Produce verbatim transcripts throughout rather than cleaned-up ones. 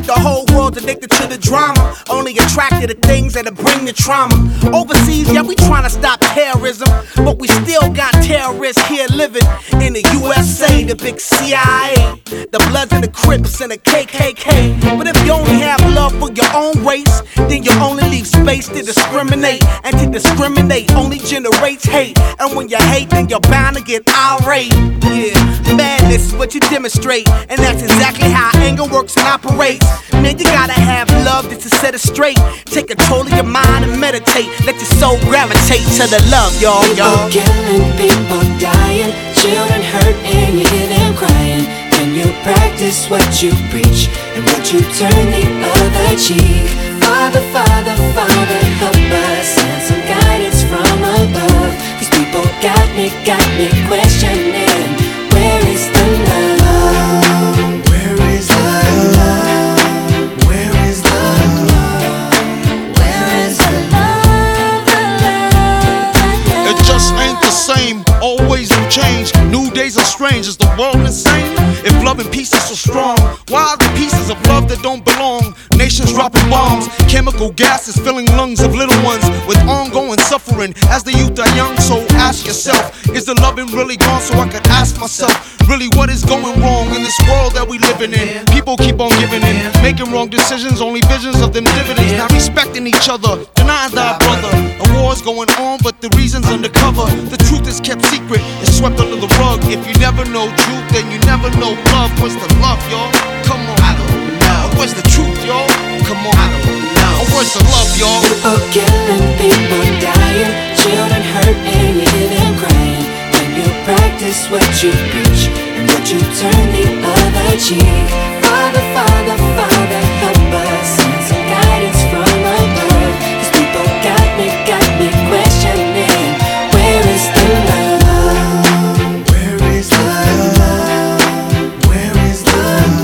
the whole world's addicted to the drama, only attracted to things that'll bring the trauma. Overseas, yeah, we tryna stop terrorism, but we still got terrorists here living in the U S A, the big C I A, the Bloods and the Crips and the K K K. But if you only have love for your own race, then you only leave space to discriminate, and to discriminate only generates hate. And when you hate, then you're bound to get irate. Yeah, madness is what you demonstrate, and that's exactly how anger works and operates. Man, you gotta have love just to set it straight. Take control of your mind and meditate. Let your soul gravitate to the love, y'all, y'all. People killing, people dying, children hurt and you hear them crying. When you practice what you preach, and would you turn the other cheek? Father, Father, Father, help us, send some guidance from above. These people got me, got me questioning, where is the love? Where is the love? Where is the love? Where is the love? The love, the love? It just ain't the same, always new change. New days are strange, is the world insane? If love and peace is so strong, why are the pieces of love that don't belong? Nations dropping bombs, chemical gases filling lungs of little ones with ongoing suffering as the youth are young. So ask yourself, is the loving really gone? So I could ask myself, really what is going wrong in this world that we living in? People keep on giving in, making wrong decisions, only visions of them dividends. Not respecting each other, denying thy brother. A war's going on, but the reason's undercover. The truth is kept secret, it's swept under the rug. If you never know truth, then you never know love. Where's the love, y'all? Come on, I don't know. Where's the truth, y'all? Come on, I don't know. Where's the love, y'all? People killing, people dying, children hurt and you hear them crying. When you practice what you preach, and would you turn the other cheek? Father, Father, Father, help us, send some guidance from above. These people got me, got me questioning, where is the love? Where is the love? Where is the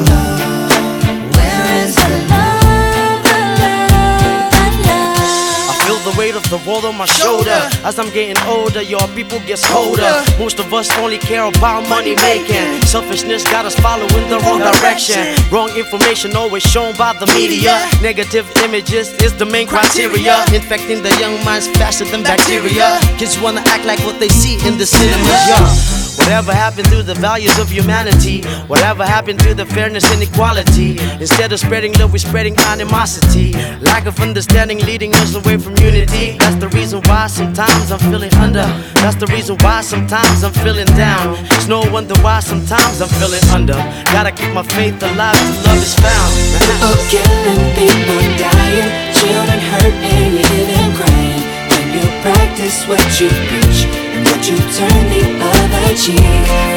love? Where is the love? The love, the love. I feel the weight of the world on my shoulder. As I'm getting older, your people get colder. Most of us only care about money making. Selfishness got us following the wrong direction. Wrong information always shown by the media. Negative images is the main criteria, infecting the young minds faster than bacteria. Kids wanna act like what they see in the cinema. Yeah. Whatever happened to the values of humanity? Whatever happened to the fairness and equality? Instead of spreading love, we're spreading animosity. Lack of understanding leading us away from unity. That's the reason why sometimes I'm feeling under. That's the reason why sometimes I'm feeling down. It's no wonder why sometimes I'm feeling under. Gotta keep my faith alive till love is found. People killing, people dying, children hurt and you hear them crying. When you practice what you preach, and would you turn the other cheek?